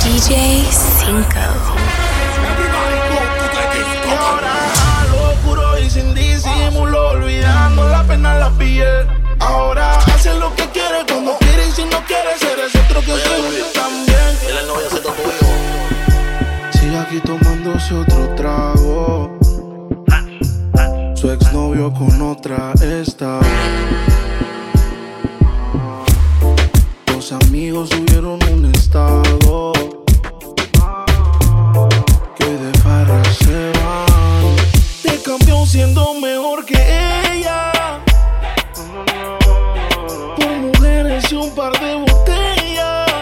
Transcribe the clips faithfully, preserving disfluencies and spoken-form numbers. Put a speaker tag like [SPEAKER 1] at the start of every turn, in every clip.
[SPEAKER 1] D J cinco.
[SPEAKER 2] Y ahora a lo puro y sin disimulo, olvidando la pena la pillé. Ahora hace lo que quiere cuando quiere y si no quiere ser es otro que se también.
[SPEAKER 3] Él es el noviacito tuyo.
[SPEAKER 2] Sigue aquí tomándose otro trago. Su exnovio con otra está. Los amigos subieron un estado que de farra se van. Te cambió siendo mejor que ella. Por mujeres y un par de botellas.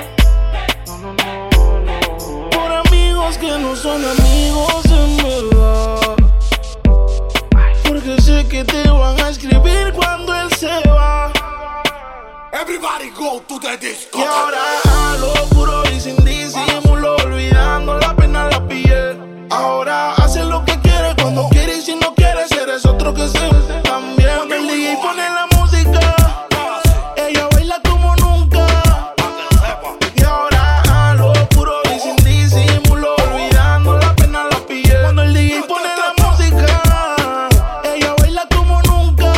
[SPEAKER 2] Por amigos que no son amigos en verdad. Porque sé que te van a escribir cuando él se va.
[SPEAKER 3] Everybody go to the disco.
[SPEAKER 2] Y ahora a lo puro y sin disimulo, olvidando la pena la pillé. Ahora hace lo que quiere cuando quiere y si no quiere ser es otro que se también. Cuando el D J pone la música, ella baila como nunca. Y ahora a lo puro y sin disimulo, olvidando la pena la pillé. Cuando el D J pone la música, ella baila como nunca.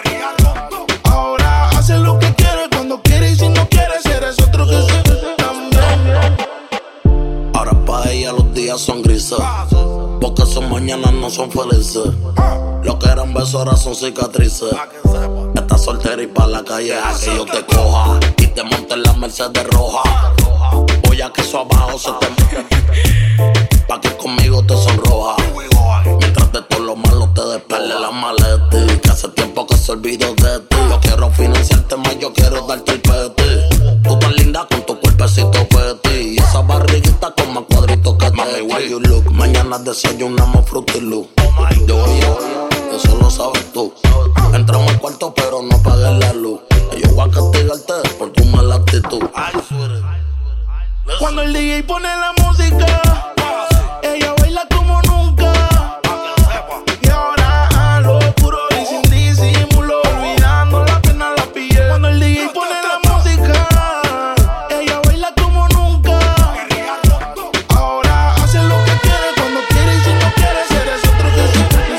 [SPEAKER 2] Ahora hace lo que quiere cuando quiere y si no quiere ser es otro que se también.
[SPEAKER 3] Ahora pa' ella los días son grises, porque sus mañanas no son felices. Lo que eran besos ahora son cicatrices. Estás soltera y pa' la calle a que yo te coja y te monte en la Mercedes roja. Voy a que eso abajo se te pa' que conmigo te sonroja. Mientras de todo lo malo te despele la maleta. Que hace tiempo que se olvidó de ti. Yo quiero financiarte más, yo quiero darte el peti. Tú tan linda con tu cuerpecito peti. Y esa barriguita con más cuadritos que mami, where you look. Mañana desayunamos Fruity Loop. Yo, yo, eso lo sabes tú. Entramos al cuarto pero no apagues la luz. Yo voy a castigarte por tu mala actitud.
[SPEAKER 2] Cuando el D J pone la música, ella baila como nunca. Y ahora a lo puro y sin disimulo, olvidando la pena la pillé. Cuando el D J pone la música, ella baila como nunca. Ahora hace lo que quiere cuando quiere y si no quiere ser es otro que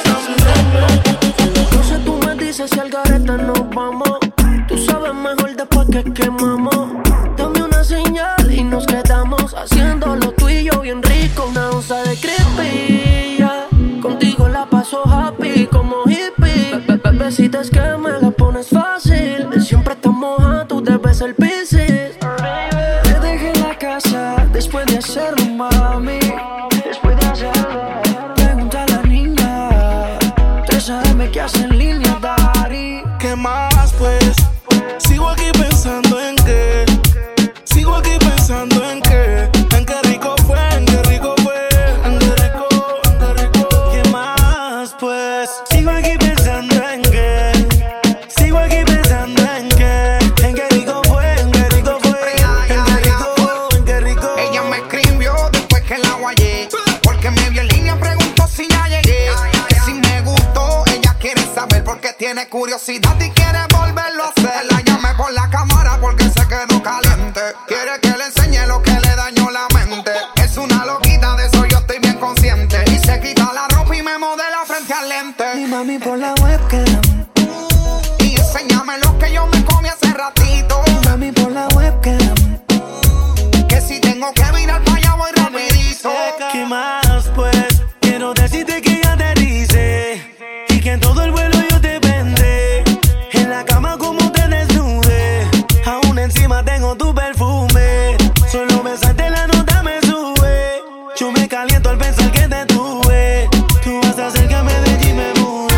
[SPEAKER 2] se
[SPEAKER 4] entonces tú me dices si al garete nos vamos. Tú sabes mejor después que quemamos. Dame una señal y nos quedamos haciendo lo tuyo bien rico. Una onza de creepy, yeah. Contigo la paso happy como hippie. Be -be Bebecita es que me la pones fácil. Siempre estás moja, tú debes ser Piscis. Te dejé en la casa después de hacerlo, mami. Después de hacerlo. Pregunta a la niña. Tú sabes qué hace en línea, daddy.
[SPEAKER 2] ¿Qué más pues? Sigo aquí pensando en que. Sigo aquí pensando en que. En qué rico fue, en qué rico fue. En qué rico, en qué rico. ¿Qué más pues?
[SPEAKER 4] Sigo aquí pensando en que. Sigo aquí pensando en que. En qué rico fue, en qué rico fue. En qué rico, en qué rico.
[SPEAKER 5] Ella me escribió después que la guayé. Porque me vio en línea, preguntó si ya llegué. Que si me gustó, ella quiere saber porque tiene curiosidad y quiere volverlo a hacer. La llamé por la cámara porque se quedó caliente. Quiere que le enseñe lo que le dañó la mente. Es una loquita, de eso yo estoy bien consciente. Y se quita la ropa y me modela frente al lente.
[SPEAKER 4] Mi mami por la webcam.
[SPEAKER 5] Y enséñame lo que yo me comí hace ratito.
[SPEAKER 4] Mi mami por la webcam.
[SPEAKER 5] Que si tengo que virar para allá voy rapidito.
[SPEAKER 4] ¿Qué más pues? Quiero decirte que ya te dice. Y que en todo el vuelo yo te vendré. En la cama como te desnude. Aún encima tengo tu perfume. Solo besarte la nota me sube. Yo me caliento al pensar que te tuve. Tú vas a hacer que me deje y me mude.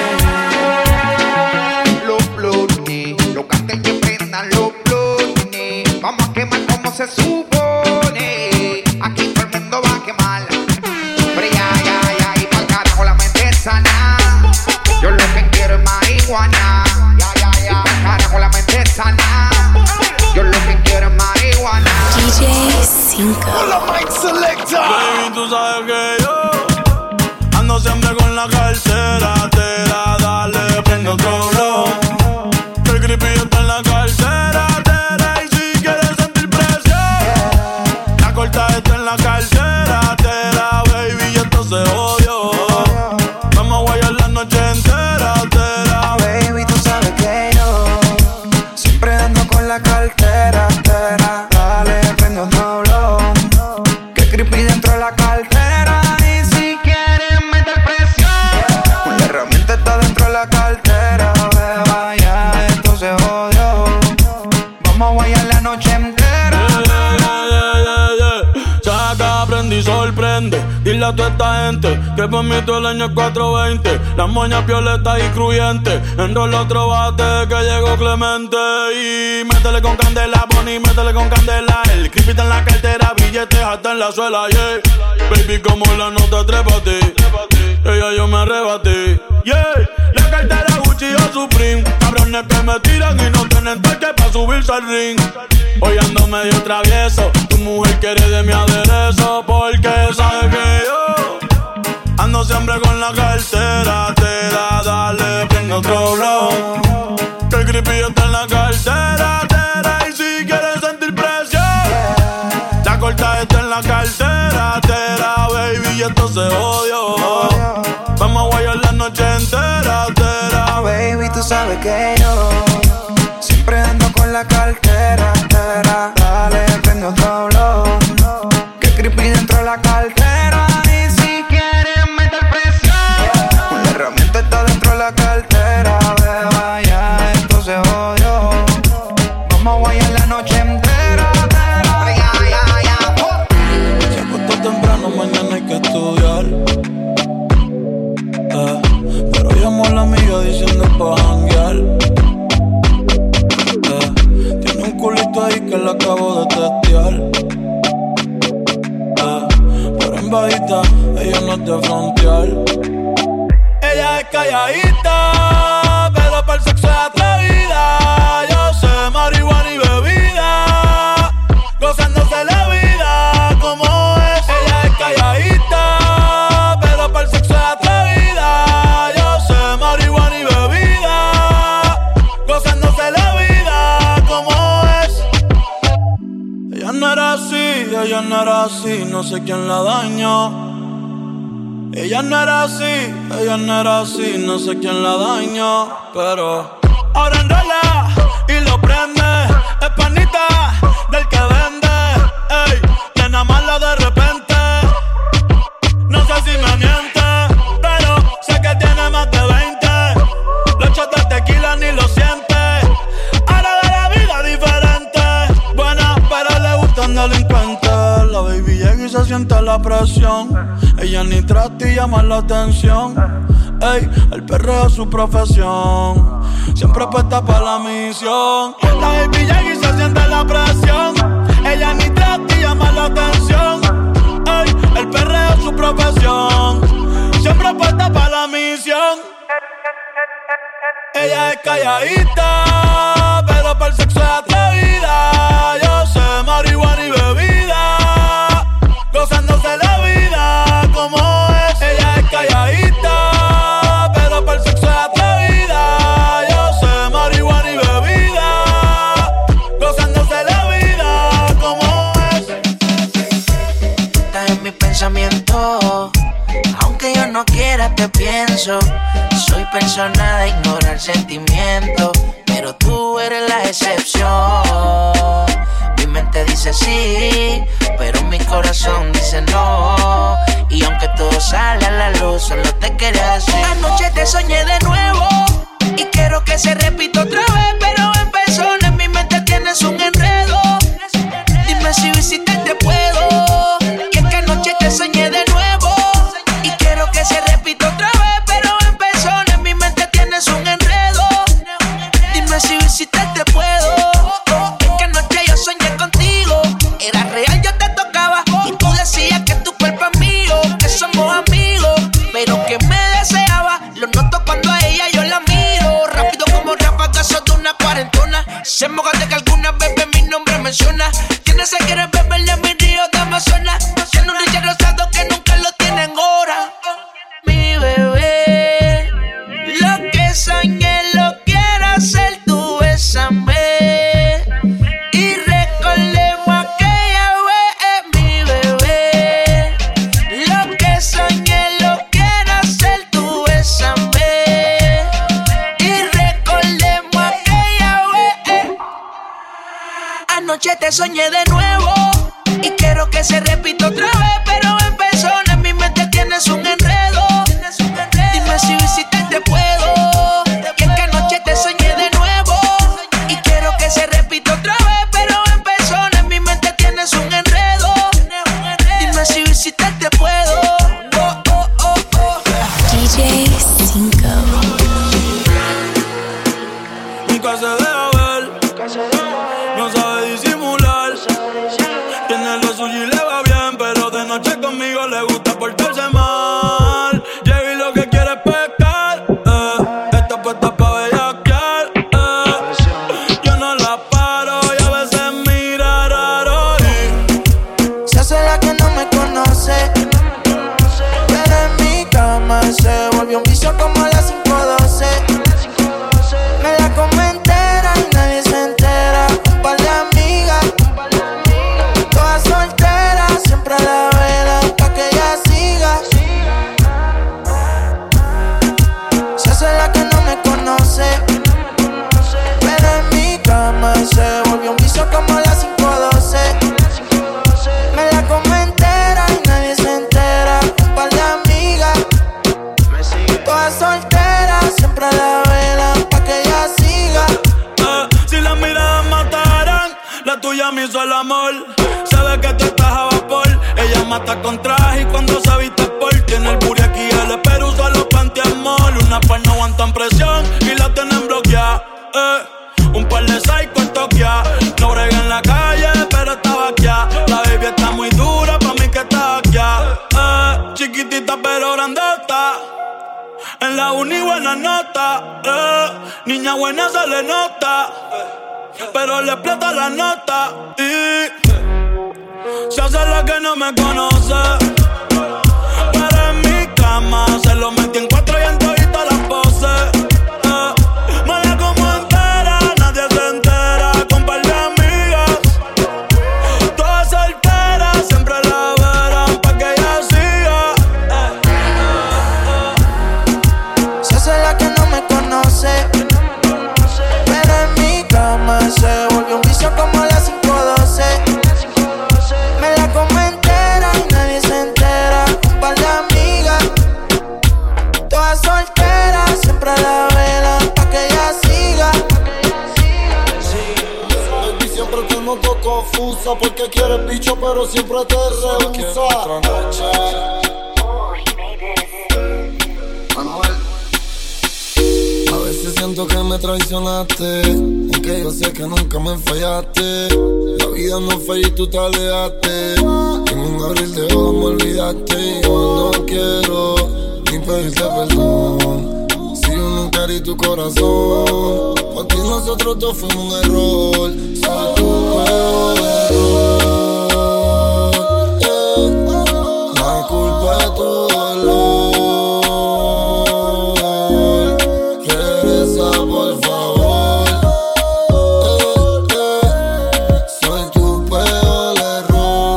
[SPEAKER 5] Los blones, los cantes que prendan los blones. Vamos a quemar como se supone. Aquí todo el mundo va a quemar. Pero ya, ya, ya, y pa'l carajo la mente sana. Yo lo que quiero es marihuana. Ya, ya, ya, y pa'l carajo la mente sana. Yo lo que quiero es marihuana.
[SPEAKER 1] D J cinco.
[SPEAKER 2] Hola Mike Selector.
[SPEAKER 6] Baby, tú sabes que yo ando siempre con la cartera. Te la dale, prende otro blow. El creepy está en la cartera. Te la y si quieres sentir presión, la corta está en la cartera, baby, y esto se odió. Vamos a guayar la noche entera, tera.
[SPEAKER 5] Baby, tú sabes que yo siempre ando con la cartera, tera. Dale, prende otro blow, que creepy dentro de la cartera. Y si quieres meter presión, la herramienta está dentro de la cartera. Beba, ya esto se jodió. Vamos a guayar la noche entera.
[SPEAKER 6] Y sorprende, dile a toda esta gente que por mí todo el año es cuatro veinte. Las moñas violetas y cruyentes. Enrola otro bate que llegó Clemente. Y métele con candela, Bonnie, métele con candela. El creepy está en la cartera, billetes hasta en la suela, yeah. Baby, como la nota, trépate. Ella yo me arrebaté, yeah. La cartera Gucci o Supreme. Cabrones que me tiran y no tienen toque pa' subirse al ring. Hoy ando medio travieso, tu mujer quiere de mi aderezo, porque sabe que yo ando siempre con la cartera, tera, dale, prende otro blow, que el creepy está en la cartera, tera, y si quieres sentir presión, la corta está en la cartera, tera, baby, y esto se odió, vamos a guayar la noche entera, tera.
[SPEAKER 5] Baby, tú sabes que yo siempre ando con la cartera, tera. Dale, prende otro blow, que creepy dentro de la cartera. Y si quieres meter presión, la herramienta está dentro de la cartera. Beba, ya esto se jodió. Vamos a guayar la noche entera, tera. Ya, ya, ya.
[SPEAKER 6] Se acostó temprano, mañana hay que estudiar. Eh, pero llamó a la amiga diciendo pa' janguear. Un culito ahí que la acabo de testear, eh, pero en bajita ella no es de frontear. Ella es calladita, pero para el sexo es atrevida. Yo sé marihuana y bebida, gozándose la vida como es. Ella es calladita, pero para el sexo es atrevida. Yo sé marihuana y bebida, gozándose la vida como es. Ella no era así, ella no era así, no sé quién la dañó. Ella no era así, ella no era así, no sé quién la dañó. Pero ahora enrola y lo prende, es panita del que vende, ey, que nada más la de repente. No sé si me miente, pero sé que tiene más de veinte. Los shots de tequila ni lo siente. Ahora de la vida diferente, buena pero le gustan delincuentes. La baby llega y se siente la presión. Ella ni trata y llama la atención. Ey, el perreo es su profesión, siempre puesta para la misión. La baby llega y se siente la presión. Ella ni trata y llama la atención. Ey, el perreo es su profesión, siempre puesta para la misión. Ella es calladita, pero para el sexo es atrevida. Yo sé marihuana y bebida, gozándose la vida como es. Ella es calladita, pero para el sexo es atrevida. Yo sé marihuana y bebida, gozándose la vida como es.
[SPEAKER 7] Estás en mi pensamiento, aunque yo no quiera te pienso. Soy persona de ignorar sentimientos, pero tú eres la excepción. Mi mente dice sí, pero mi corazón dice no. Y aunque todo sale a la luz, solo te quería decir: anoche te soñé de nuevo y quiero que se repita otra vez, pero en persona en mi mente tienes un enredo. Dime si visitarte puedo, que es que anoche te soñé de nuevo y quiero que se repita otra vez. Un enredo, dime si visitarte puedo. Es que anoche yo soñé contigo, era real, yo te tocaba y tú decías que tu cuerpo es mío, que somos amigos, pero que me deseaba. Lo noto cuando a ella yo la miro, rápido como ráfagas de una cuarentona. Se moja de que alguna vez mi nombre menciona. Tienes que querer beberle a mi río de Amazonas. Tiene un Richard rosado que nunca lo tienen ahora. Mi bebé, lo que soñé lo quiero hacer, tú bésame y recordemos aquella vez. Mi bebé, que se repita otra vez, pero en persona en mi mente tienes un enredo. Dime si visitarte puedo, que esta noche te soñé de nuevo. Y quiero que se repita otra vez, pero en persona en mi mente tienes un enredo. Dime si visitarte puedo. Oh, oh, oh, oh.
[SPEAKER 1] D J cinco.
[SPEAKER 6] Nunca se deja ver, no sabe disimular. Tiene lo suyo y le va bien, pero de noche conmigo le gusta portarse mal. Llega y lo que quiere es pescar, eh. Está puesta pa' bellaquear, eh. Yo no la paro y a veces mira raro y
[SPEAKER 7] se hace la que no me conoce, pero en mi cama se volvió un vicio como a las cinco doce. Me la come entera y nadie se entera. Un par de amigas, todas solteras, siempre a la vela pa' que ella siga. Se hace la que no me conoce, pero en mi cama se volvió un vicio como a las cinco doce. Me la come entera y nadie se entera. Un par de amigas, todas solteras, siempre a la vela pa' que ella siga.
[SPEAKER 6] Eh, si las miradas mataran, la tuya me hizo el amor. Sabe que tú estás a vapor. Ella mata con traje y cuando se viste por tiene el booty aquí, el espero usa los pantiamol. Una par no aguantan presión y la tienen bloqueada. Eh, un par de psycho en Tokia. No brega en la calle, pero está vaqueada. La baby está muy dura, pa' mí que está vaqueada. Eh, chiquitita pero grandota. En la uni buena nota, eh. Niña buena se le nota, pero le explota la nota y se hace la que no me conoce. Pero en mi cama se lo metí en cuatro y en todita las poses, eh. Me la como entera, nadie se entera. Con par de amigas, todas solteras, siempre la verán pa' que ella siga, eh.
[SPEAKER 7] Se hace la que no me conoce, pero en mi cama se volvió un vicio como a las cinco doce. Me la como entera y nadie se entera. Un par de amigas, todas solteras, siempre a la vela pa' que ella siga.
[SPEAKER 8] Baby, siempre te noto confusa porque quieres bicho pero siempre te rehúsa. A veces siento que me traicionaste, aunque yo sé que nunca me fallaste. La vida no fue y tú te alejaste. En un abril de ojos me olvidaste. Y yo no quiero ni pedirte perdón si yo nunca herí tu corazón. Por ti nosotros dos fuimos un error. Soy tu peor error, yeah. La culpa es tu dolor. Regresa por favor, eh, eh. Soy tu peor error.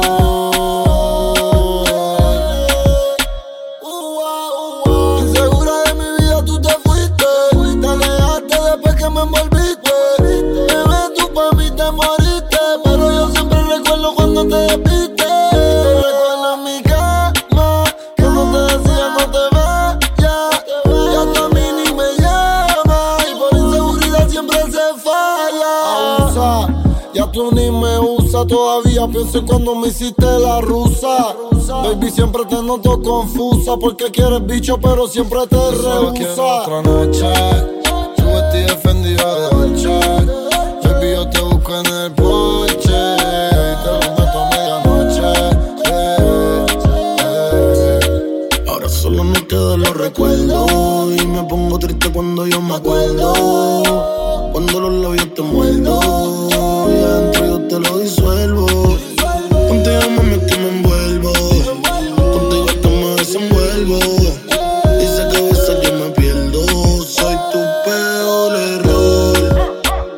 [SPEAKER 8] Insegura de mi vida tú te fuiste. Te alejaste después que me envolviste. Bebé, tú pa' mí te moriste, pero yo siempre recuerdo cuando te despiste. Recuerdo en mi cama que no te decía no te vayas. Y hasta a mí ni me llama, y por inseguridad siempre se falla. Abusa, ya tú ni me usas. Todavía pienso en cuando me hiciste la rusa. Baby, siempre te noto confusa porque quieres bicho pero siempre te rehúsa. Otra noche, tu vestida defendida de Dolce. Baby, yo te busco en el porche y te lo meto a medianoche, eh, eh. Ahora solo me quedan los recuerdos y me pongo triste cuando yo me acuerdo. Cuando los labios te muerdo y adentro yo te lo disuelvo. Contigo mami que me envuelvo, contigo hasta me desenvuelvo. Dice que a veces yo me pierdo. Soy tu peor error,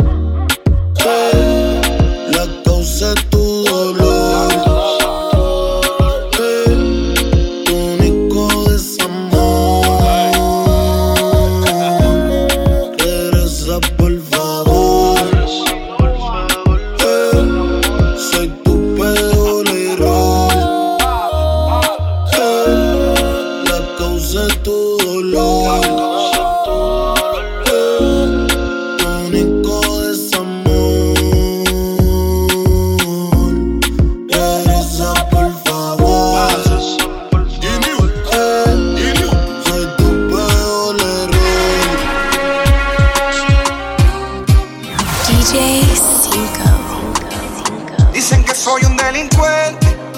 [SPEAKER 8] eh. La causa es tu dolor, eh. Tu único desamor. Regresa por favor, eh.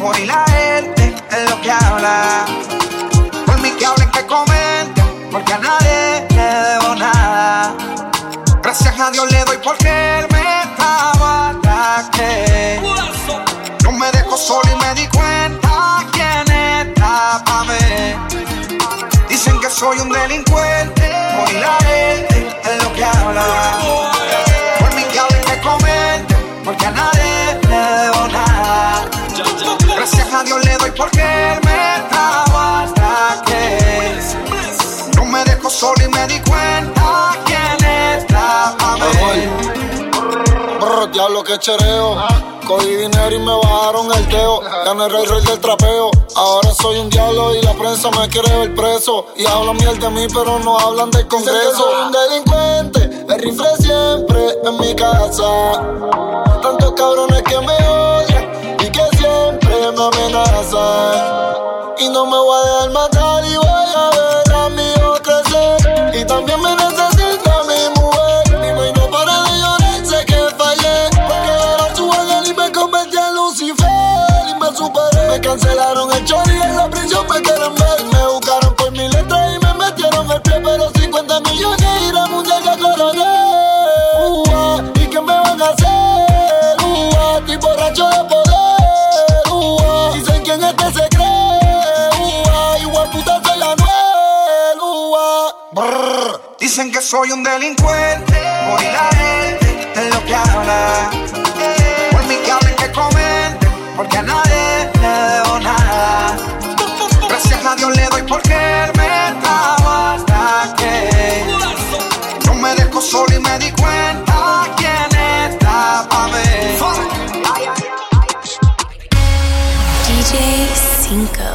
[SPEAKER 5] morir la gente es lo que habla. Por mí que hablen, que comenten, porque a nadie le debo nada. Gracias a Dios le doy porque él me estaba ataque. No me dejó solo y me di cuenta quién está pa' mí. Dicen que soy un delincuente, morir la gente es lo que habla. Por mí que hablen, que comenten, porque a nadie le debo nada. Gracias a Dios le doy porque él me estaba ataque. No me dejó solo y me di cuenta quién está pa' mí.
[SPEAKER 8] Brr, diablo que chereo. Cogí dinero y me bajaron el teo. Gané el rey, rey del trapeo. Ahora soy un diablo y la prensa me quiere ver preso. Y hablan miel de mí pero no hablan del Congreso. Soy un delincuente, el rifle siempre en mi casa. Tantos cabrones que me odian y que siempre me amenazan. Y no me voy a dejar matar y voy a ver a mi hijo crecer. Y también me necesita mi mujer. Mi mãe no para de llorar, sé que fallé. Porque ahora su ángel y me convertí en Lucifer. Y me superé, me cancelaron el chori y en la prisión me quieren ver. Me buscaron por mi letra y me metieron el pie. Pero cincuenta millones y la muñeca coroné. Uh, ¿y qué me van a hacer? Uh, estoy borracho de poder. Uh, dicen quién este se cree.
[SPEAKER 5] Dicen que soy un delincuente, morir la gente es lo que habla. Por mí que hablen, que comenten, porque a nadie le debo nada. Gracias a Dios le doy porque él me estaba ataque. No me dejó solo y me di cuenta quién está pa' mí.
[SPEAKER 1] D J Cinco.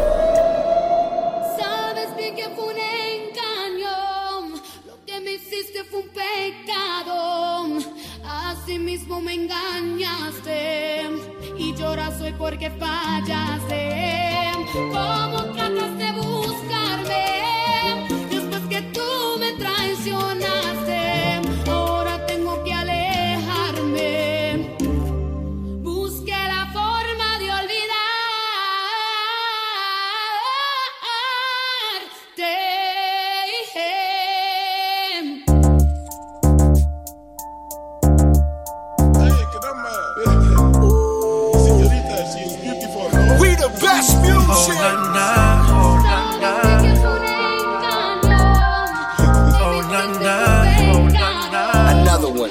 [SPEAKER 9] Fue un pecado, así mismo me engañaste y lloras hoy porque fallaste. ¿Cómo tratas de buscarme después que tú me traicionaste? Ahora tengo que alejarme. Busqué la forma de olvidarte.
[SPEAKER 2] Best music.
[SPEAKER 6] Oh, na, na. Oh, na, na. Oh, na, na. Oh, na, na.
[SPEAKER 2] Another one.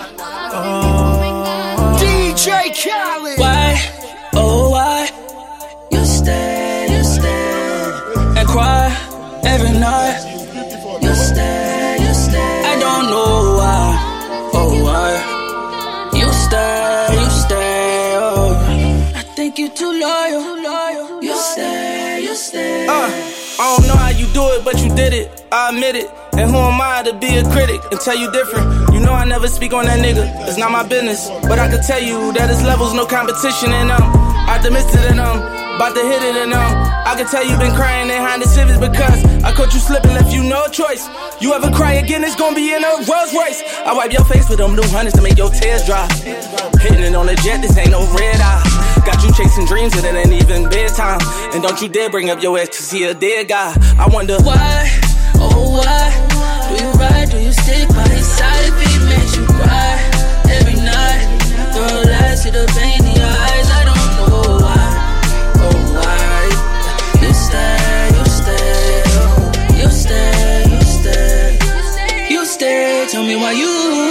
[SPEAKER 6] Oh.
[SPEAKER 2] D J Khaled.
[SPEAKER 10] Why, oh why, you stay, you stay, and cry every night. You stay, you stay. I don't know why, oh why, you stay, you stay. Oh, I think you too loyal, too loyal. You stay, you stay.
[SPEAKER 11] Uh, I don't know how you do it, but you did it. I admit it. And who am I to be a critic and tell you different? You know I never speak on that nigga. It's not my business. But I can tell you that his levels no competition in them. I dismissed it in them. About to hit it in them. I can tell you been crying behind the civics because I caught you slipping, left you no choice. You ever cry again, it's gonna be in a Rolls Royce. I wipe your face with them new hundreds to make your tears dry. Hitting it on the jet, this ain't no red eye. Got you chasing dreams and it ain't even bedtime. And don't you dare bring up your ex to see a dead guy. I wonder
[SPEAKER 10] why, oh why, do you ride, do you stick by his side if he makes you cry every night? Throw lies to the pain in your eyes, I don't know why, oh why. You stay, you stay, oh, you stay, you stay, you stay, tell me why you,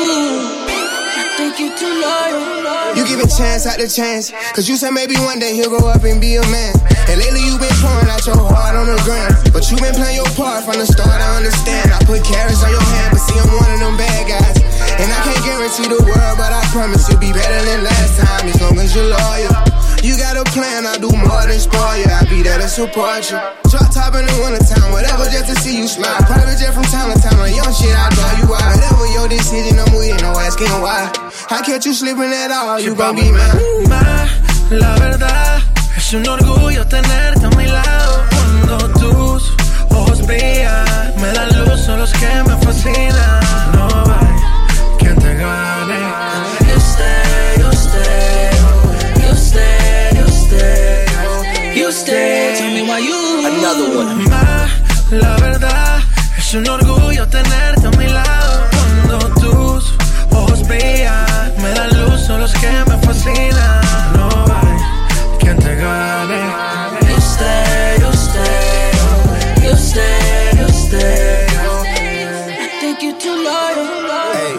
[SPEAKER 10] I think you too loyal.
[SPEAKER 12] You give a chance after chance, cause you said maybe one day he'll grow up and be a man. And lately you been pouring out your heart on the ground, but you been playing your part from the start, I understand. I put carrots on your hand, but see I'm one of them bad guys. And I can't guarantee the world, but I promise you'll be better than last time, as long as you're loyal. You got a plan, I do more than spoil you, I'll be there to support you. Drop top in the wintertime, whatever, just to see you smile. Private jet from time to time, on young shit, I draw you out. Whatever your decision, I'm with, no asking why. I catch you slipping at all, you gon' be mine.
[SPEAKER 6] Ma, la verdad, es un orgullo tenerte a mi lado. Cuando tus ojos brillan, me dan luz, son los que me fascinan. No hay quien te gane.
[SPEAKER 10] You stay, you stay, you stay, you stay. stay. Tell me why you.
[SPEAKER 3] Another one.
[SPEAKER 13] Ma, la verdad, es un orgullo tenerte a mi lado. Cuando tus ojos brillan, me dan luz, son los que me fascinan. No hay quien te gane.
[SPEAKER 10] You stay, you stay, you stay, you stay. I think you too loyal.
[SPEAKER 13] Hey.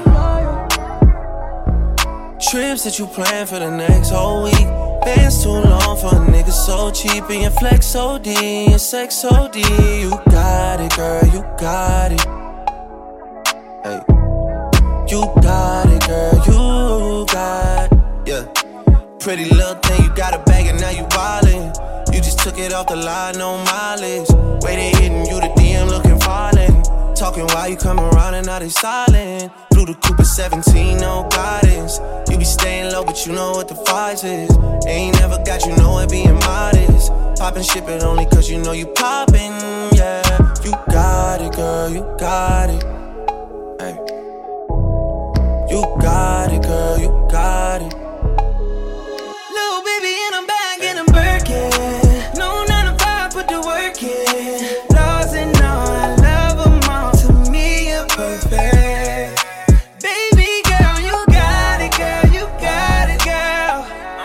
[SPEAKER 13] Trips that you plan for the next whole week. Bands too long for a nigga so cheap. And your flex O D, your sex O D. You got it, girl, you got it. Hey. You got it, girl, you got it. Yeah. Pretty little thing, you got a bag and now you wildin'. You just took it off the line, no mileage. Waiting, hitting you the D M looking violent. Talking while you come around and now they silent. Blue the Cooper seventeen, no guidance. You be staying low, but you know what the fight is. Ain't never got you know it being modest. Poppin' ship it only cause you know you poppin', yeah. You got it, girl, you got it. Hey. You got it, girl, you got it.
[SPEAKER 10] Little baby in a bag and I'm Birkin. No nine to five, put the work in. Laws and all, I love them all. To me, you're perfect. Baby girl, you got it, girl, you got it, girl.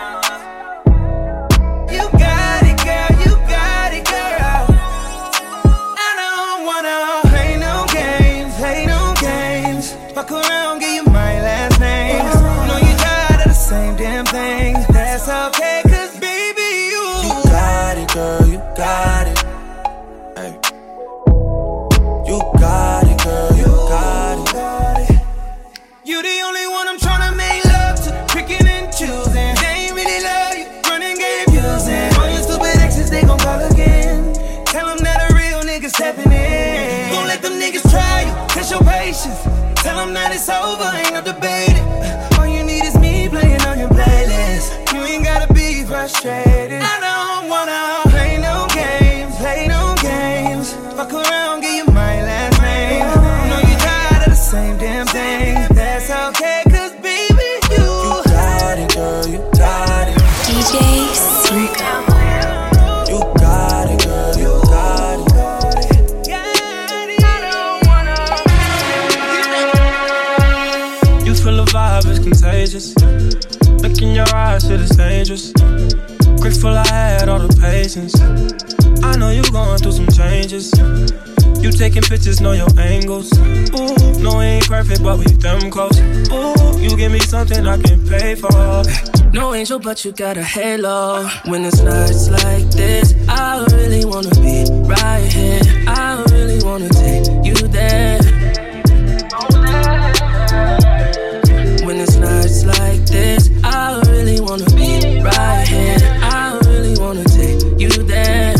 [SPEAKER 10] You got it, girl, you got it, girl. I don't wanna play no games, play no games. Fuck around, give you my last name. Know you tired of the same damn thing. That's okay, cause baby, you
[SPEAKER 13] You got it, girl, you got it. Hey. You got it, girl, you got it.
[SPEAKER 10] You the only one I'm tryna make love to, picking and choosing. They ain't really love you, running game using. All your stupid exes, they gon' call again. Tell them that a real nigga stepping in. Don't let them niggas try you, test your patience. Tell them that it's over, ain't no debating. All you need is me playing on your playlist. You ain't gotta be frustrated. I don't wanna play no games, play no games. Fuck around, give you my last name. Know you tired of the same damn thing. That's okay, cause baby, you
[SPEAKER 13] You got it, girl, you got it.
[SPEAKER 1] D J Cinco.
[SPEAKER 13] You got it, girl, you got it.
[SPEAKER 6] You feel the vibe is contagious. Look in your eyes, shit is dangerous. Grateful I had all the patience. I know you going through some changes. You taking pictures, know your angles. Ooh, no, we ain't perfect, but we them close. Ooh, you give me something I can pay for.
[SPEAKER 10] no angel, but you got a halo. When it's nights like this, I really wanna be right here. I really wanna take you there. When it's nights like this, I really wanna be right here. I really wanna take you there.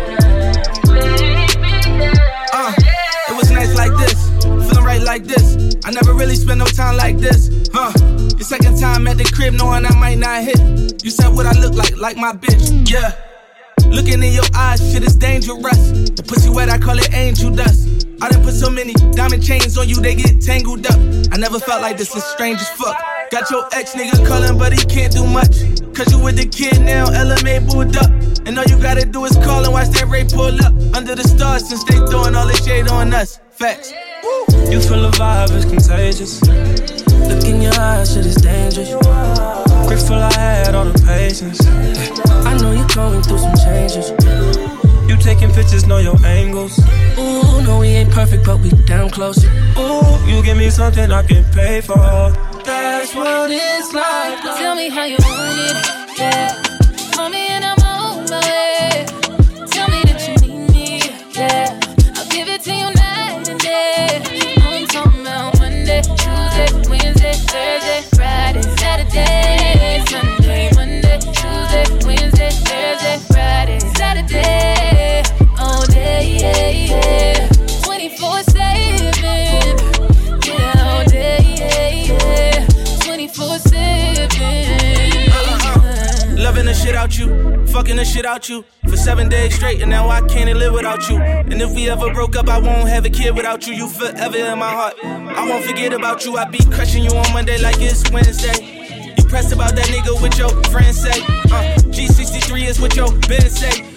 [SPEAKER 11] Uh, it was nights like this, feeling right like this. I never really spent no time like this, huh? Your second time at the crib, knowing I might not hit. You said what I look like, like my bitch, yeah. Looking in your eyes, shit is dangerous. The pussy wet, I call it angel dust. I done put so many diamond chains on you, they get tangled up. I never felt like this, it's strange as fuck. Got your ex nigga calling, but he can't do much. Cause you with the kid now, L M A booed up. And all you gotta do is call and watch that Ray pull up. Under the stars, since they throwing all this shade on us. Facts.
[SPEAKER 6] You feel the vibe is contagious.
[SPEAKER 10] Look in your eyes, shit is dangerous.
[SPEAKER 6] Grateful I had all the patience.
[SPEAKER 10] I know you're going through some changes.
[SPEAKER 6] You taking pictures, know your angles.
[SPEAKER 10] Ooh, no, we ain't perfect, but we damn close.
[SPEAKER 6] Ooh, you give me something I can pay for.
[SPEAKER 10] That's what it's like.
[SPEAKER 9] Tell me how you want it, yeah. Call me and I'm on my way. Tell me that you need me, yeah. I'll give it to you night and day. I'm talking about Monday, Tuesday, Wednesday, Thursday, Friday, Saturday, Sunday, Monday, Tuesday, Wednesday, Thursday, Friday, Saturday, all day, yeah, yeah. twenty-four seven, yeah, all day, yeah, yeah. twenty-four seven.
[SPEAKER 11] Loving the shit out you, fucking the shit out you for seven days straight, and now I can't live without you. And if we ever broke up, I won't have a kid without you. You forever in my heart. I won't forget about you. I be crushing you on Monday like it's Wednesday. You pressed about that nigga with your friends say. Uh, G sixty-three is what your business say.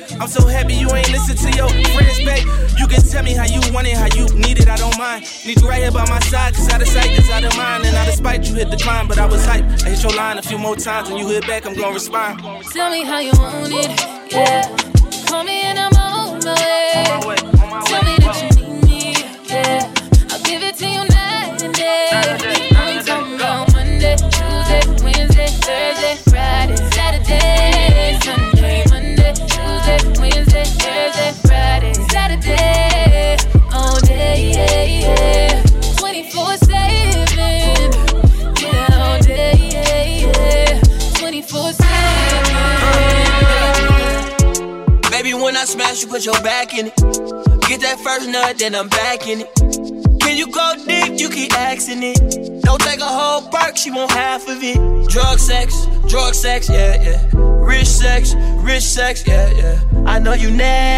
[SPEAKER 11] I'm so happy you ain't listen to your friends, babe. You can tell me how you want it, how you need it, I don't mind. Need you right here by my side, cause out of sight is out of mind. And out of spite, you hit the climb, but I was hype. I hit your line a few more times, when you hit back, I'm gonna respond.
[SPEAKER 9] Tell me how you want it, yeah. Call me and I'm on my way.
[SPEAKER 11] On my way, on my
[SPEAKER 9] Tell
[SPEAKER 11] way.
[SPEAKER 9] me that you need me, yeah. I'll give it to you night and day. I'm talking about Monday, Tuesday, Wednesday, Thursday, Friday, Saturday, Sunday, Monday, Tuesday, Wednesday, Thursday, Friday, Saturday, all day, yeah, yeah. twenty-four seven, yeah, all day, yeah, yeah. twenty-four seven.
[SPEAKER 10] Baby, when I smash, you put your back in it. Get that first nut, then I'm back in it. Can you go deep? You keep asking it. Don't take a whole perk, she want half of it. Drug sex, drug sex, yeah, yeah. Rich sex, rich sex, yeah, yeah. I know you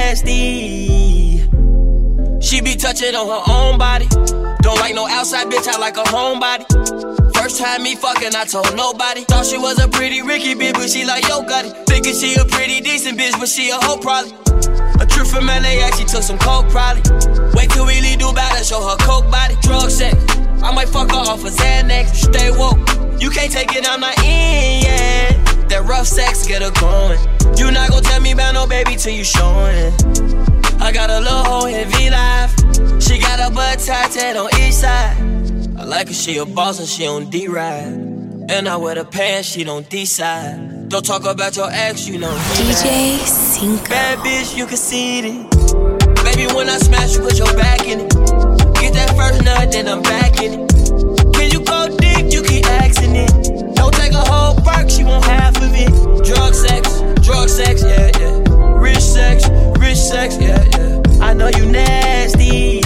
[SPEAKER 10] nasty. She be touching on her own body. Don't like no outside bitch, I like a homebody. First time me fucking, I told nobody. Thought she was a pretty Ricky bitch, but she like yo got it. Thinking she a pretty decent bitch, but she a hoe probably. A trip from L A X, she took some coke probably. Wait till we leave Dubai to show her coke body. Drug sex, I might fuck her off a Xanax. Stay woke, you can't take it, I'm not in, yeah. That rough sex get her going. You not gon' tell me about no baby till you showing. I got a little hoe in V-Life. She got a butt tatted on each side. I like her, she a boss and she on D-Ride. And I wear the pants, she don't decide. Don't talk about your ex, you know
[SPEAKER 1] D J Cinco.
[SPEAKER 10] Bad bitch, you can see it. Baby, when I smash, you put your back in it. Get that first nut, then I'm back in it. Can you go deep? You keep asking it. Don't take a whole perk, she want half of it. Drug sex, drug sex, yeah, yeah. Rich sex, rich sex, yeah, yeah. I know you nasty.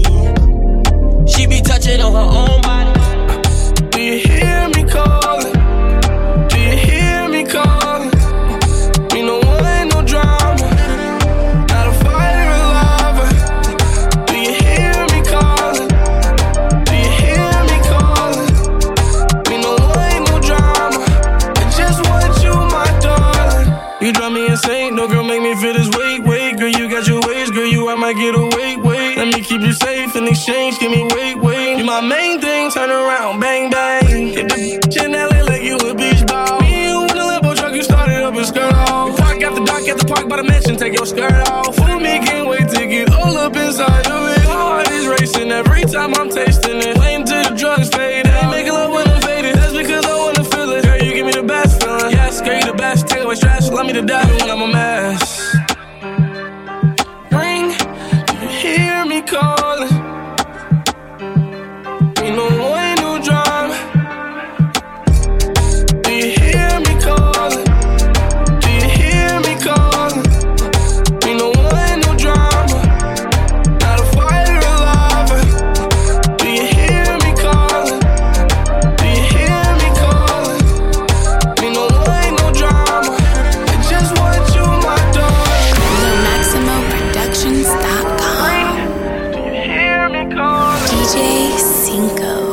[SPEAKER 10] She be touching on her own body.
[SPEAKER 11] Do you hear me calling? Do you hear me calling? Me no want no drama. Not a fire lover. Do you hear me calling? Do you hear me calling? Me no want no drama. I just want you, my darling. You drive me insane, no girl make me feel this weight, weight. Girl, you got your ways, girl, you I might get a weight, weight. Let me keep you safe in exchange, give me weight, weight. You my main thing, turn around, bang, bang. Hit the bitch in L A like you a beach ball. Me and you in the limbo truck, you started up and skirt off. Park after dark at the park by the mansion, take your skirt off. For me, can't wait to get all up inside of it. My heart is racing every time I'm tasting it. Waiting till the drugs fade out. Making love when I'm faded, that's because I wanna feel it. Girl, you give me the best feeling. Yes, girl, you the best. Take away stress, love me to death when I'm a mess. Ring, do you hear me calling? You know ain't no drama. Do you hear me calling? Do you hear me calling? You know ain't no drama. Not a fire lover. Do you hear me calling? Do you hear me calling? You know ain't no drama. I just want you, my darling.
[SPEAKER 1] The Maximo Productions dot com.
[SPEAKER 11] Do you hear me calling?
[SPEAKER 1] D J Cinco.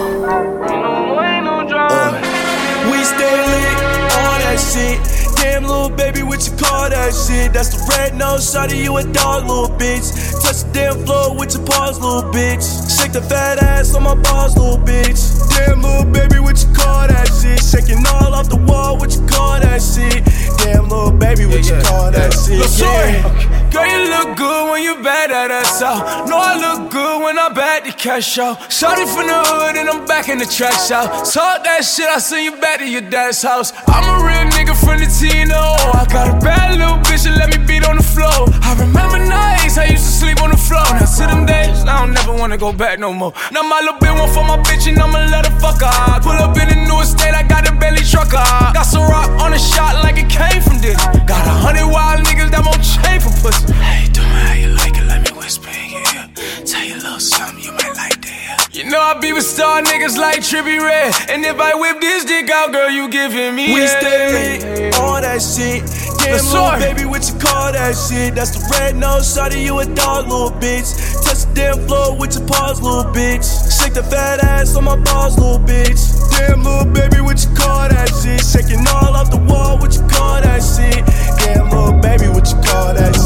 [SPEAKER 6] Uh, we stay lit on that shit. Damn, little baby, what you call that shit? That's the red nose, shawty, you a dog, little bitch. Touch the damn floor with your paws, little bitch. Shake the fat ass on my balls, little bitch. Damn, little baby, what you call that shit? Shaking all off the wall, what you call that shit? Damn, little baby, what you call that shit? Yeah. Okay. Girl, you look good when you back that ass out. Know I look good when I'm back to cash out. Shawty from the hood and I'm back in the trash out. Talk that shit, I send you back to your dad's house. I'm a real nigga from the Tino. I got a bad little bitch that let me beat on the floor. I remember nights I used to sleep on the floor. Now to them days, I don't never wanna go back no more. Now my little bitch want for my bitch and I'ma let her fuck her. I pull up in the new estate, I got a belly trucker. Got some rock on the shot like it came from this. Got a hundred wild niggas that won't chain for pussy. Hey, tell me how you like it, let me whisper in your ear. Tell you a little something you might like to hear. You know I be with star niggas like Trippie Redd. And if I whip this dick out, girl, you giving me we head. Stay lit on that shit. Damn, little baby, what you call that shit? That's the red nose, shawty, you a dog, little bitch. Touch the damn floor with your paws, little bitch. Shake the fat ass on my balls, little bitch. Damn, little baby, what you call that shit? Shaking all off the wall, what you call that shit? Damn, little baby, what you call that shit?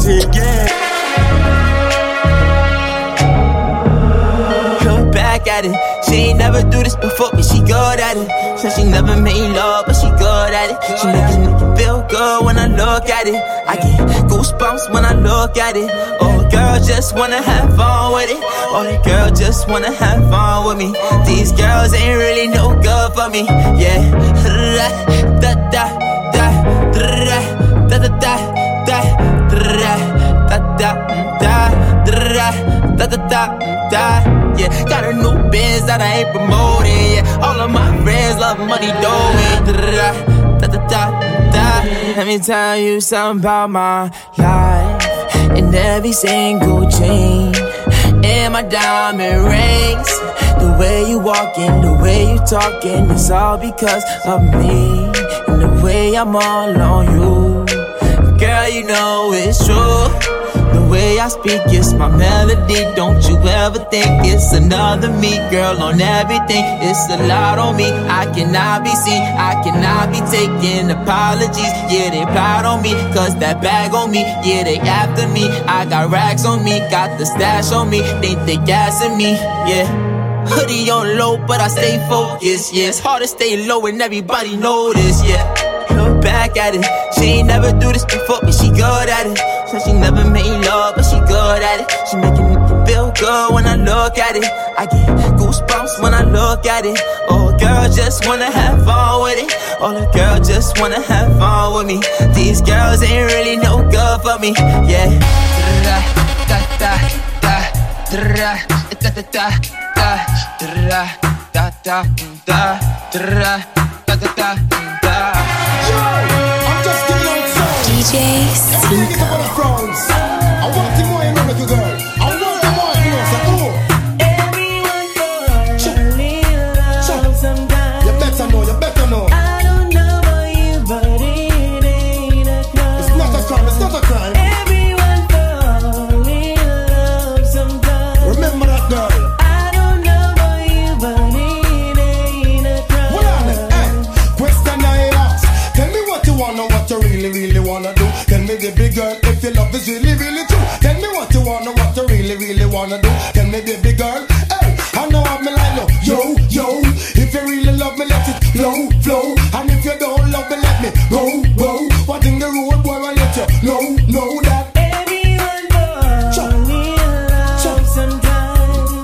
[SPEAKER 14] at it. She ain't never do this before, but she good at it. Said she never made love, but she good at it. She make a nigga feel good when I look at it. I get goosebumps when I look at it. Oh, girl just wanna have fun with it. Oh, the girl just wanna have fun with me. These girls ain't really no good for me. Yeah. Da da da da da da da da da da da da da da da. Yeah, got a new biz that I ain't promoting. Yeah, all of my friends love money doing. Da da da da da. Let me tell you something about my life. And every single chain and my diamond rings. The way you walking, the way you talking, it's all because of me. And the way I'm all on you, girl, you know it's true. The way I speak, it's my melody. Don't you ever think it's another me, girl, on everything. It's a lot on me. I cannot be seen, I cannot be taking apologies. Yeah, they plot on me, cause that bag on me. Yeah, they after me. I got racks on me, got the stash on me. Think they gassing me, yeah. Hoodie on low, but I stay focused, yeah. It's hard to stay low and everybody know this, yeah. Look back at it, she ain't never do this before, but she good at it. Said she never made love, but she good at it. She making me feel good when I look at it. I get goosebumps when I look at it. Oh, girl just wanna have fun with it. Oh, the girl just wanna have fun with me. These girls ain't really no good for me, yeah. Da da da da da da da da da da da da da da da da da.
[SPEAKER 8] I'm just getting outside.
[SPEAKER 1] D J Cinco.
[SPEAKER 8] I want the more in America, girl. I want the more in America. Oh.
[SPEAKER 4] Everyone falls in love sometimes.
[SPEAKER 8] You better know, you better know.
[SPEAKER 4] I don't know about you, but it ain't a crime.
[SPEAKER 8] It's not a crime, it's not a crime.
[SPEAKER 4] Everyone falls in love sometimes.
[SPEAKER 8] Remember that, girl.
[SPEAKER 4] I don't know about you, but it ain't a crime.
[SPEAKER 8] Hold on, hey. Question I ask. Tell me what you wanna, what you really, really wanna do. Tell me the big girl if your love is really, really true. Tell me what you wanna, what you really, really wanna do. Tell me baby girl, hey, I know I'm like no, yo, yo. If you really love me, let it flow, flow. And if you don't love me, let me go, go. What in the road, boy, I let you know, know that.
[SPEAKER 4] Everyone falls in love sometimes.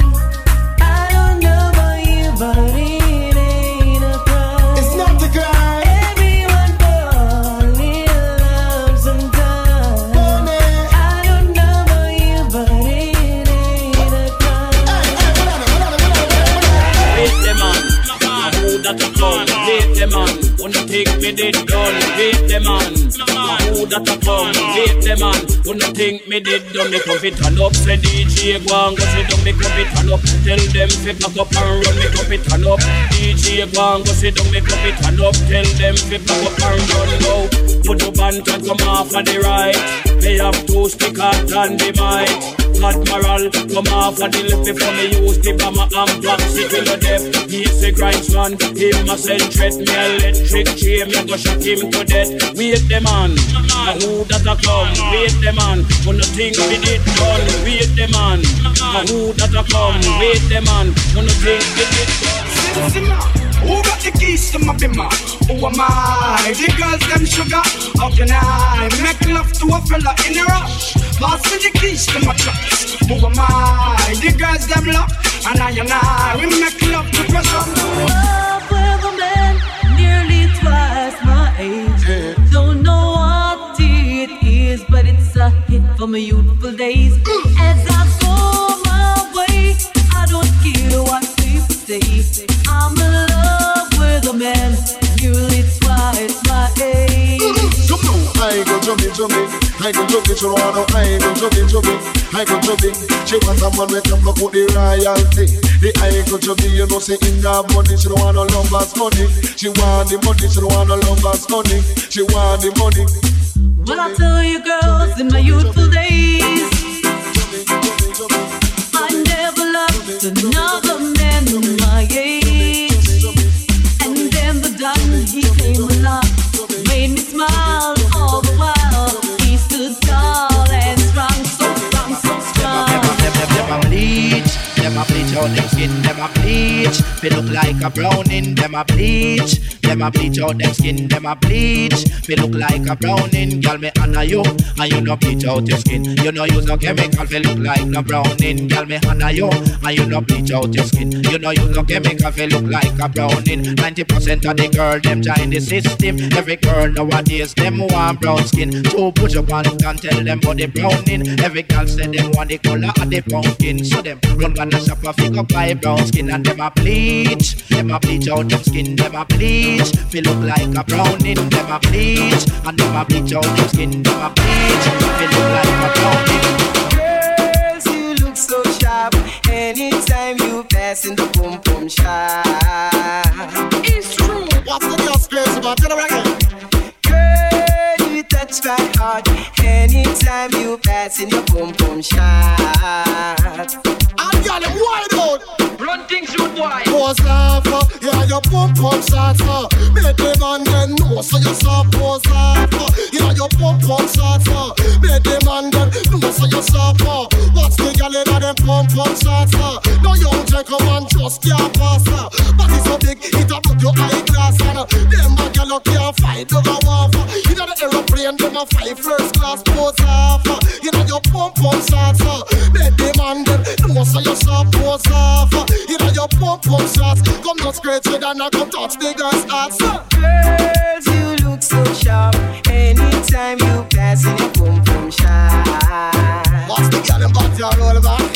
[SPEAKER 4] I don't know about you, but it ain't a crime.
[SPEAKER 8] It's not a crime.
[SPEAKER 4] Everyone falls in love sometimes.
[SPEAKER 8] Bonnie.
[SPEAKER 4] I don't know about you, but it ain't a crime.
[SPEAKER 8] Hey, hey, hold on, hold on, hold on, hold on.
[SPEAKER 15] Wait the man, who that a come? Wait the man, wanna think me did done? Wait the man, who that a come? Wait the man, wanna think me did done? Me come fit turn up, say D J go and go sit down. Me come fit turn up, tell them fi pack up and run. Me come fit turn up, D J go and go sit down. Me come fit turn up, tell them fi pack up and run. Now put up and come off of the right. Me have two stickers and the mic. Admiral, come off of the left before me use the bomber and black sickle of death. He's a grindsman, him a send threat. Me electric chain, me go shot him to death. Wait the man, who that a come? Wait the man, wanna think we did done. Wait the man, who that a come? Wait the man, wanna think we did done.
[SPEAKER 16] Who got the keys to my bimmer? Who am I? The girls them sugar. How can I make love to a fella in a rush? Pass me the keys to my trucks. Who am I? The girls them love. And I and I we make love to pressure.
[SPEAKER 4] Love with a man nearly twice my age. Don't know what it is, but it's a hit for my youthful days. As I go my way, I don't care what people say. I'm in love with a man nearly twice my age.
[SPEAKER 8] Come on, I go jumping, jumping. I go jumping, so I know I go jumping, jumping. I go jumping. She wants someone with them look with the royalty. The I go jumping, you know, say in that money, she don't want no lovers money. She want the money, she don't want no lovers money. She want the money.
[SPEAKER 4] Well, I tell you, girls, in my youthful days, I never loved another man my age. And then the Don, he came along, made me smile all the while. He stood tall and strong, so strong, so strong.
[SPEAKER 17] Them a bleach, them a bleach out them skin, them a bleach. They look like a browning, them a bleach. Them a bleach out them skin, them a bleach. They look like a browning, girl me honor you, and you no bleach out your skin. You no use no chemical, they look like no browning, girl me honor you, and you no bleach out your skin. You no use no chemical, they look like a browning. Ninety percent of the girl them join the system. Every girl nowadays them want brown skin. So push up on it and tell them about the browning. Every girl say them want the color of the pumpkin. So them run gonna shop a figure buy brown skin, and them a bleach. Them a bleach out them skin, them a bleach. Feel look like a browning, them a bleach. And them a bleach out them skin, them a bleach. Feel look like a browning.
[SPEAKER 18] Girls, you look so sharp. Anytime you pass in the boom boom shop. It's true.
[SPEAKER 8] What's the news, crazy man? Tell them again.
[SPEAKER 18] Girl, you touch my heart. Anytime you pass in your boom boom shop.
[SPEAKER 8] I'm got them wide out.
[SPEAKER 18] Run things you boy.
[SPEAKER 8] Pose off, uh, yeah, your pump pump shots, uh. Make the man then know, so you saw pose off, uh. Yeah, your pump pump shots, uh. Make the man then know, so you saw, uh. Watch the gal in them pump pump shots, uh. No young gentleman just can't pass, uh. Body so big, it a put your eyeglass on, uh. Them a gal can't fight, no go off, uh. You know the aeroplane, them a fight first class, pose off, uh. You know your pump pump shots, uh. Make the man then know, so you saw pose off, uh. You know your pump pump shots. Come not scratch it and I come touch the girls' hearts.
[SPEAKER 18] Girls, you look so sharp. Anytime you pass in your boom boom shop.
[SPEAKER 8] What's the girl about your roll back?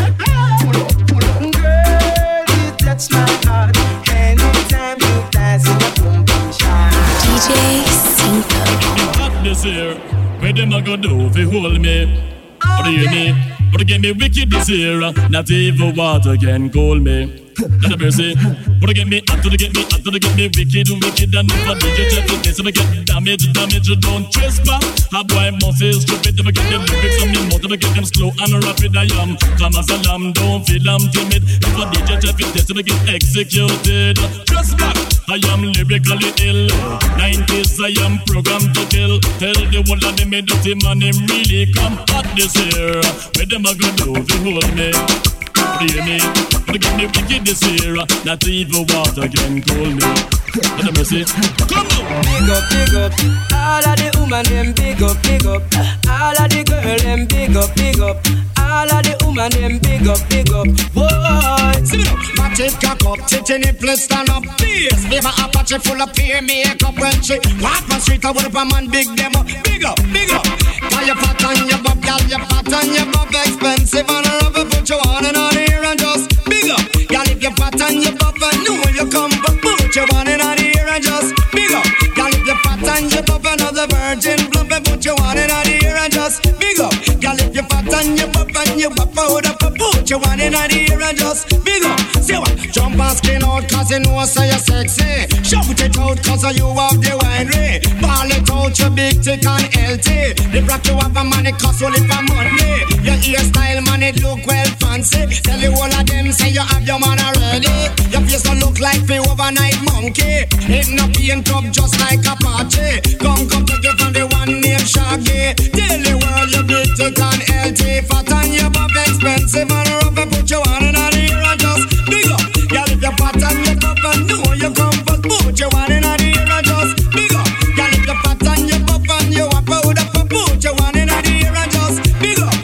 [SPEAKER 18] Girl, you touch my heart. Anytime you pass in your boom boom shop.
[SPEAKER 1] D J Cinco.
[SPEAKER 6] Hot this year, where them a go do if you hold me? What do you mean? But to get me wicked this year, not even water can cool me. Let the mercy. But to get me hot, to get me hot, to get me wicked, wicked, and if I do you check it, so I get damage, damage, don't trespass. A boy must feel stupid, to get them lyrics on me, more to get them slow and rapid. I am come as a lamb, don't feel I'm timid. If I D J check it, so I get executed. Trust back, I am lyrically ill. Nineties, I am programmed to kill. Tell the world that they made dirty man, him really come hot this year. Where them a go do if you hold me? What do you mean? But get me wicked this year, not even water can cool me. Let the mercy. Come on!
[SPEAKER 18] Big up, big up. All of the woman them big up, big up. All of the girl them big up, big up. All of the woman them big up, big up. Boy,
[SPEAKER 16] see me now. Back it cock up, titty nipple stand up. Please, viva Apache full of peer makeup when she walk on street. I would up a man big them up, big up, big up. Call your fat and your bob, girl, your fat and your bob expensive and rubber put you on and on here and just big up. Girl, if your fat and your bob and know you come, but put you on and on here and just big up. Girl, if your fat and your bob another virgin plump and put you on and on here and just big up. Girl, if your fat and your bob and your bob out up, put you on and on here and just big up. See what? Jump and skin out cause you know so you're sexy. Shout it out cause you have the winery. Ball it out you big thick and healthy. The rock you have a money cost only for money. Your hairstyle man it look well fancy. Tell you all of them say you have your man already. Your face don't look like the overnight monkey. Ain't no paint up just like a party. Come come take it from the one named Shaggy. Tell the world you big thick and healthy. Fat and your buff expensive and rough and put you on and on here and just big up. Girl if you're fat and your buff and know you come first, put you on and on here and just big up. Girl if you're fat and your buff and you up out up and put you on and on here and just big up.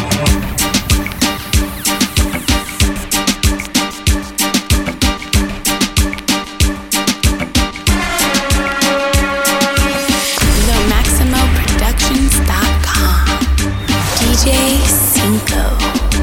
[SPEAKER 1] The Maximo Productions dot com. D J Cinco.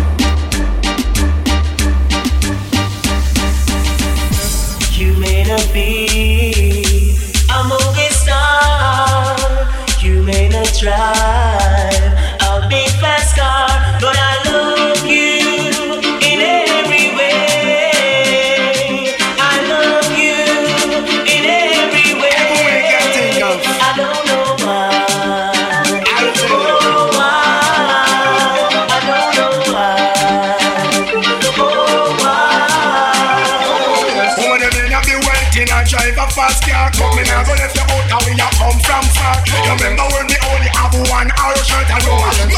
[SPEAKER 18] you may not be a movie star, you may not drive a big fast car, but I love you in every way. I love you in every way. I don't know why. I don't know why. I don't know why. Oh why.
[SPEAKER 16] When you mean I be waiting and drive a fast car, come in and go left you out and we a come from far. You remember when we only have one arrow shirt and roll?